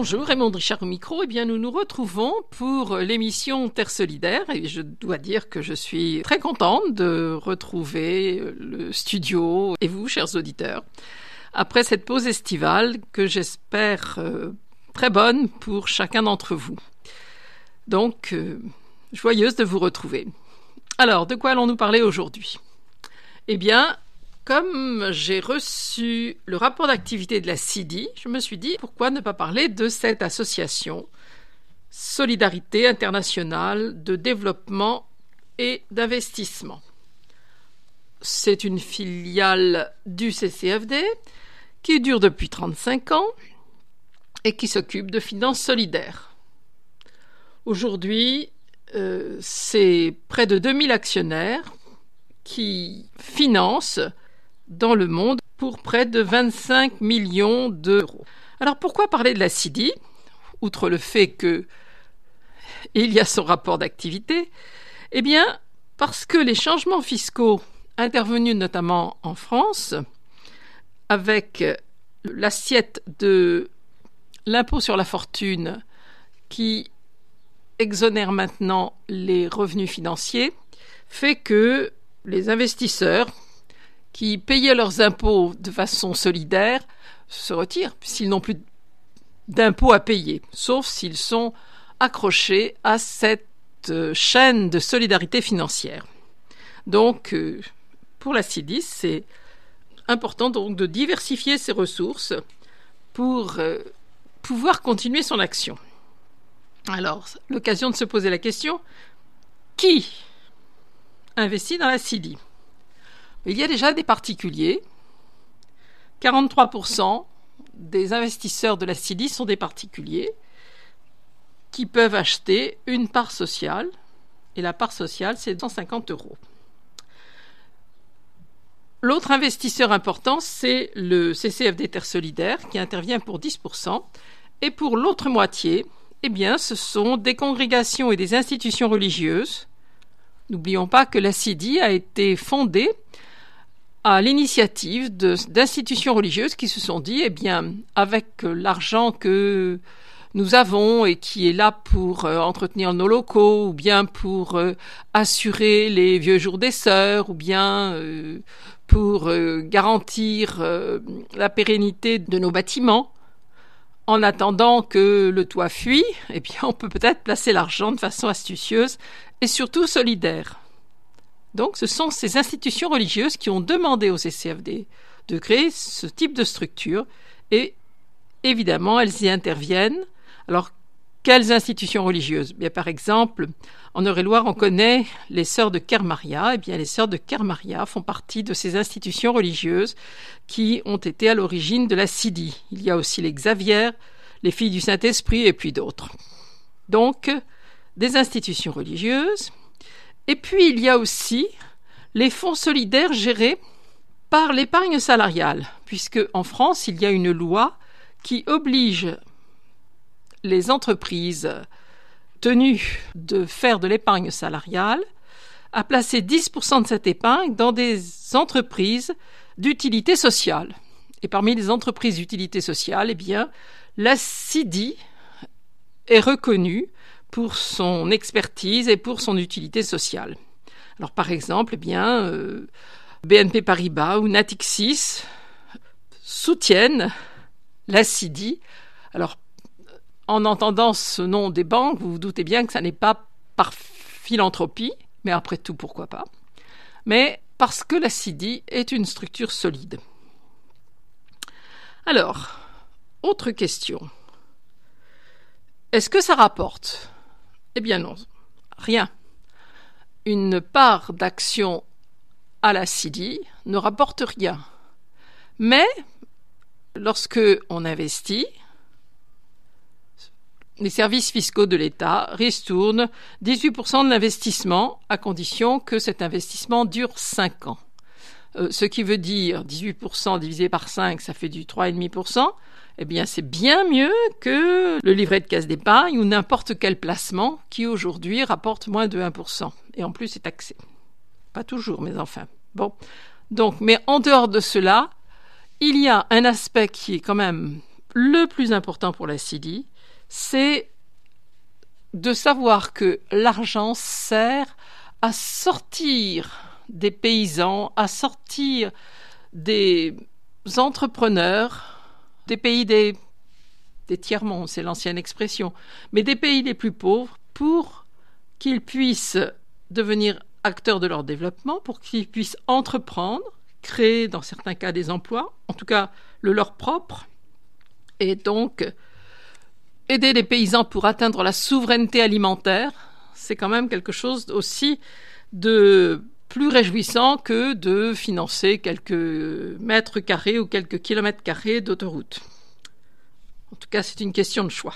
Bonjour, Raymond Richard au micro. Eh bien, nous nous retrouvons pour l'émission Terre Solidaire et je dois dire que je suis très contente de retrouver le studio et vous, chers auditeurs, après cette pause estivale que j'espère très bonne pour chacun d'entre vous. Donc, joyeuse de vous retrouver. Alors, de quoi allons-nous parler aujourd'hui ? Eh bien, comme j'ai reçu le rapport d'activité de la CIDI, je me suis dit pourquoi ne pas parler de cette association Solidarité internationale de développement et d'investissement. C'est une filiale du CCFD qui dure depuis 35 ans et qui s'occupe de finances solidaires. Aujourd'hui, c'est près de 2000 actionnaires qui financent dans le monde pour près de 25 millions d'euros. Alors pourquoi parler de la CIDI ? Outre le fait qu'il y a son rapport d'activité, eh bien parce que les changements fiscaux intervenus notamment en France, avec l'assiette de l'impôt sur la fortune qui exonère maintenant les revenus financiers, fait que les investisseurs qui payaient leurs impôts de façon solidaire se retirent, puisqu'ils n'ont plus d'impôts à payer, sauf s'ils sont accrochés à cette chaîne de solidarité financière. Donc, pour la CIDI, c'est important donc de diversifier ses ressources pour pouvoir continuer son action. Alors, l'occasion de se poser la question, qui investit dans la CIDI ? Il y a déjà des particuliers. 43% des investisseurs de la CIDI sont des particuliers qui peuvent acheter une part sociale. Et la part sociale, c'est 150 €. L'autre investisseur important, c'est le CCFD Terre Solidaire qui intervient pour 10%. Et pour l'autre moitié, eh bien, ce sont des congrégations et des institutions religieuses. N'oublions pas que la CIDI a été fondée à l'initiative d'institutions religieuses qui se sont dit, eh bien, avec l'argent que nous avons et qui est là pour entretenir nos locaux, ou bien pour assurer les vieux jours des sœurs, ou bien pour garantir la pérennité de nos bâtiments, en attendant que le toit fuit, eh bien, on peut peut-être placer l'argent de façon astucieuse et surtout solidaire. Donc, ce sont ces institutions religieuses qui ont demandé au CCFD de créer ce type de structure et, évidemment, elles y interviennent. Alors, quelles institutions religieuses ? Bien, par exemple, en Eure-et-Loire, on connaît les Sœurs de Kermaria. Eh bien, les Sœurs de Kermaria font partie de ces institutions religieuses qui ont été à l'origine de la CIDI. Il y a aussi les Xavier, les Filles du Saint-Esprit et puis d'autres. Donc, des institutions religieuses. Et puis, il y a aussi les fonds solidaires gérés par l'épargne salariale, puisque en France, il y a une loi qui oblige les entreprises tenues de faire de l'épargne salariale à placer 10% de cette épargne dans des entreprises d'utilité sociale. Et parmi les entreprises d'utilité sociale, eh bien, la CIDI est reconnue pour son expertise et pour son utilité sociale. Alors par exemple, eh bien, BNP Paribas ou Natixis soutiennent la CIDI. Alors, en entendant ce nom des banques, vous vous doutez bien que ça n'est pas par philanthropie, mais après tout, pourquoi pas, mais parce que la CIDI est une structure solide. Alors, autre question. Est-ce que ça rapporte ? Eh bien non, rien. Une part d'action à la CIDI ne rapporte rien. Mais, lorsque on investit, les services fiscaux de l'État ristournent 18% de l'investissement à condition que cet investissement dure 5 ans. Ce qui veut dire 18% divisé par 5, ça fait du 3,5%. Eh bien, c'est bien mieux que le livret de caisse d'épargne ou n'importe quel placement qui aujourd'hui rapporte moins de 1%. Et en plus, c'est taxé. Pas toujours, mais enfin. Bon. Donc, mais en dehors de cela, il y a un aspect qui est quand même le plus important pour la CIDI, c'est de savoir que l'argent sert à sortir des paysans, à sortir des entrepreneurs, des pays des tiers-mondes, c'est l'ancienne expression, mais des pays les plus pauvres, pour qu'ils puissent devenir acteurs de leur développement, pour qu'ils puissent entreprendre, créer dans certains cas des emplois, en tout cas le leur propre, et donc aider les paysans pour atteindre la souveraineté alimentaire. C'est quand même quelque chose aussi de plus réjouissant que de financer quelques mètres carrés ou quelques kilomètres carrés d'autoroute. En tout cas, c'est une question de choix.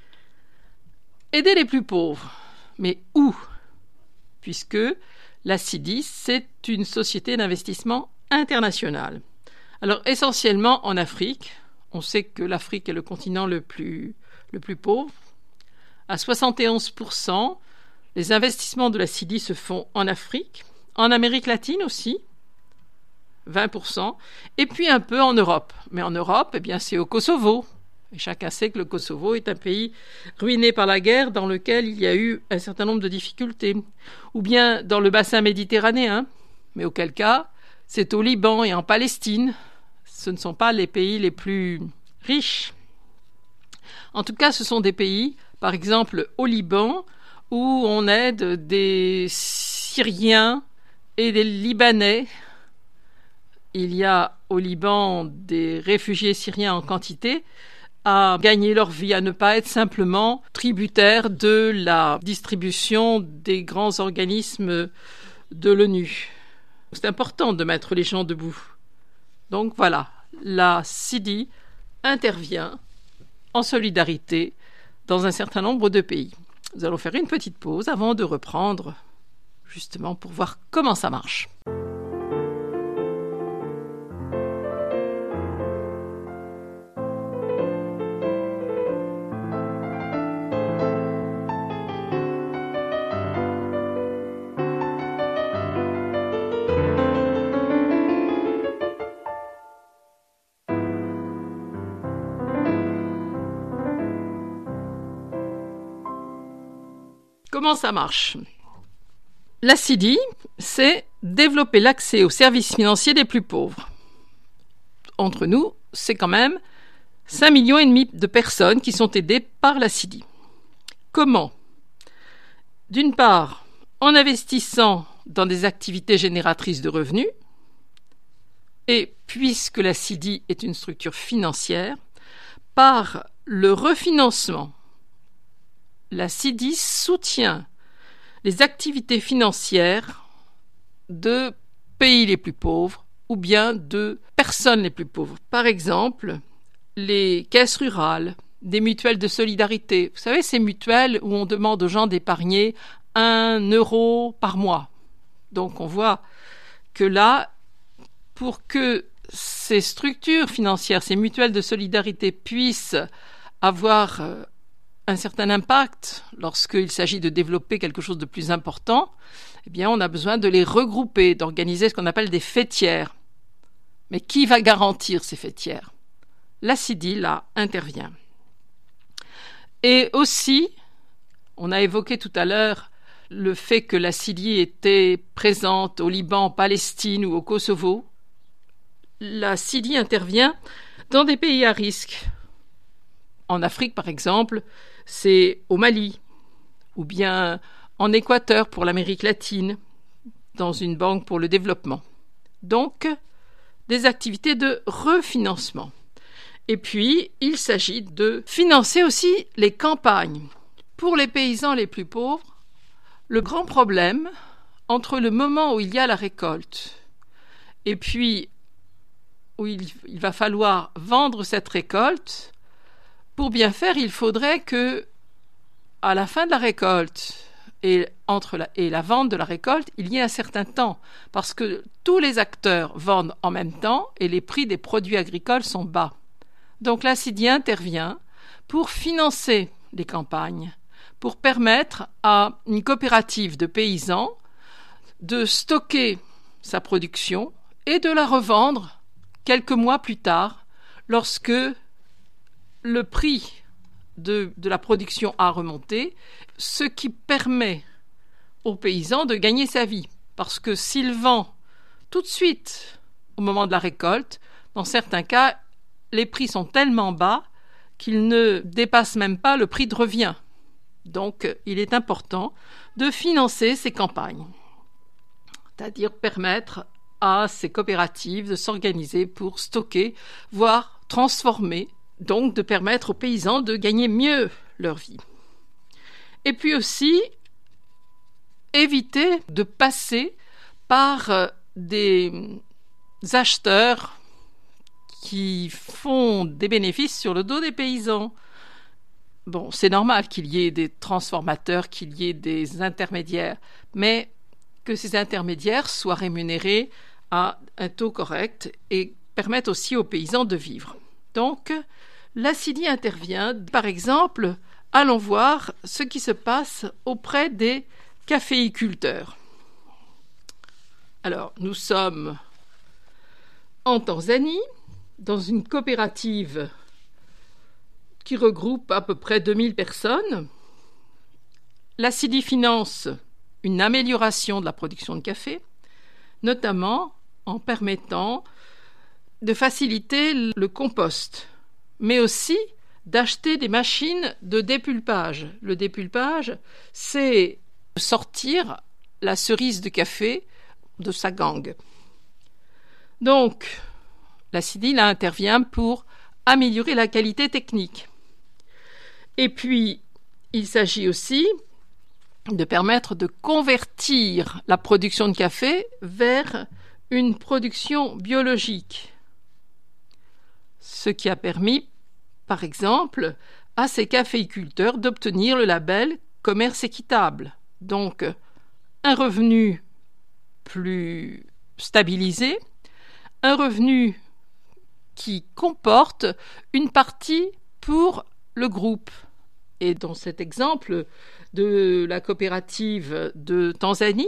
Aider les plus pauvres. Mais où? Puisque la CIDI, c'est une société d'investissement internationale. Alors, essentiellement en Afrique. On sait que l'Afrique est le continent le plus pauvre. À 71%, les investissements de la CIDI se font en Afrique, en Amérique latine aussi, 20%, et puis un peu en Europe. Mais en Europe, eh bien, c'est au Kosovo. Et chacun sait que le Kosovo est un pays ruiné par la guerre dans lequel il y a eu un certain nombre de difficultés. Ou bien dans le bassin méditerranéen, mais auquel cas, c'est au Liban et en Palestine. Ce ne sont pas les pays les plus riches. En tout cas, ce sont des pays, par exemple au Liban, où on aide des Syriens et des Libanais. Il y a au Liban des réfugiés syriens en quantité, à gagner leur vie, à ne pas être simplement tributaires de la distribution des grands organismes de l'ONU. C'est important de mettre les gens debout. Donc voilà, la CIDI intervient en solidarité dans un certain nombre de pays. Nous allons faire une petite pause avant de reprendre, justement pour voir comment ça marche. Comment ça marche? La CIDI, c'est développer l'accès aux services financiers des plus pauvres. Entre nous, c'est quand même 5,5 millions de personnes qui sont aidées par la CIDI. Comment? D'une part, en investissant dans des activités génératrices de revenus, et puisque la CIDI est une structure financière, par le refinancement. La CIDI soutient les activités financières de pays les plus pauvres ou bien de personnes les plus pauvres. Par exemple, les caisses rurales, des mutuelles de solidarité. Vous savez, ces mutuelles où on demande aux gens d'épargner 1 euro par mois. Donc on voit que là, pour que ces structures financières, ces mutuelles de solidarité puissent avoir un certain impact lorsqu'il s'agit de développer quelque chose de plus important, eh bien, on a besoin de les regrouper, d'organiser ce qu'on appelle des fêtières. Mais qui va garantir ces fêtières? La CIDI, là, intervient. Et aussi, on a évoqué tout à l'heure le fait que la CIDI était présente au Liban, en Palestine ou au Kosovo. La CIDI intervient dans des pays à risque. En Afrique, par exemple, c'est au Mali, ou bien en Équateur pour l'Amérique latine, dans une banque pour le développement. Donc, des activités de refinancement. Et puis, il s'agit de financer aussi les campagnes. Pour les paysans les plus pauvres, le grand problème, entre le moment où il y a la récolte et puis où il va falloir vendre cette récolte, pour bien faire, il faudrait que, à la fin de la récolte et entre la vente de la récolte, il y ait un certain temps, parce que tous les acteurs vendent en même temps et les prix des produits agricoles sont bas. Donc la CIDI intervient pour financer les campagnes, pour permettre à une coopérative de paysans de stocker sa production et de la revendre quelques mois plus tard, lorsque le prix de la production à remonter, ce qui permet aux paysans de gagner sa vie. Parce que s'il vend tout de suite au moment de la récolte, dans certains cas, les prix sont tellement bas qu'ils ne dépassent même pas le prix de revient. Donc, il est important de financer ces campagnes, c'est-à-dire permettre à ces coopératives de s'organiser pour stocker, voire transformer, donc de permettre aux paysans de gagner mieux leur vie. Et puis aussi, éviter de passer par des acheteurs qui font des bénéfices sur le dos des paysans. Bon, c'est normal qu'il y ait des transformateurs, qu'il y ait des intermédiaires, mais que ces intermédiaires soient rémunérés à un taux correct et permettent aussi aux paysans de vivre. Donc, la CIDI intervient. Par exemple, allons voir ce qui se passe auprès des caféiculteurs. Alors, nous sommes en Tanzanie, dans une coopérative qui regroupe à peu près 2000 personnes. La CIDI finance une amélioration de la production de café, notamment en permettant de faciliter le compost, mais aussi d'acheter des machines de dépulpage. Le dépulpage, c'est sortir la cerise de café de sa gangue. Donc, la CIDI là intervient pour améliorer la qualité technique. Et puis, il s'agit aussi de permettre de convertir la production de café vers une production biologique. Ce qui a permis, par exemple, à ces caféiculteurs d'obtenir le label commerce équitable. Donc, un revenu plus stabilisé, un revenu qui comporte une partie pour le groupe. Et dans cet exemple de la coopérative de Tanzanie,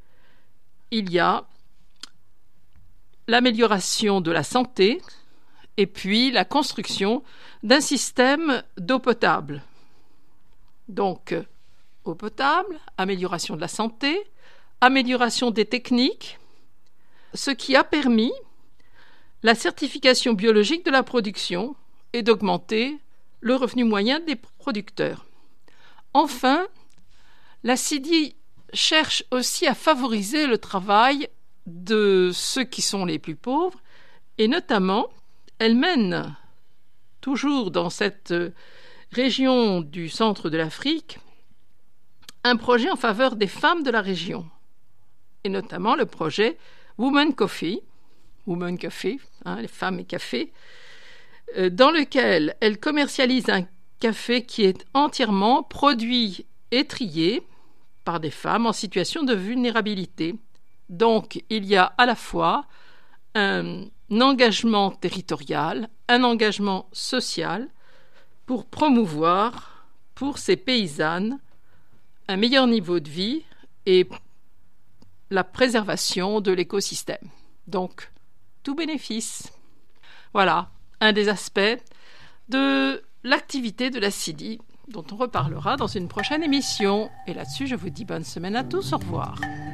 il y a l'amélioration de la santé et puis la construction d'un système d'eau potable. Donc, eau potable, amélioration de la santé, amélioration des techniques, ce qui a permis la certification biologique de la production et d'augmenter le revenu moyen des producteurs. Enfin, la CIDI cherche aussi à favoriser le travail de ceux qui sont les plus pauvres et notamment, elle mène, toujours dans cette région du centre de l'Afrique, un projet en faveur des femmes de la région et notamment le projet Women Coffee, les femmes et café, dans lequel elle commercialise un café qui est entièrement produit et trié par des femmes en situation de vulnérabilité. Donc, il y a à la fois un engagement territorial, un engagement social pour promouvoir pour ces paysannes un meilleur niveau de vie et la préservation de l'écosystème. Donc, tout bénéfice. Voilà, un des aspects de l'activité de la CIDI dont on reparlera dans une prochaine émission. Et là-dessus, je vous dis bonne semaine à tous. Au revoir.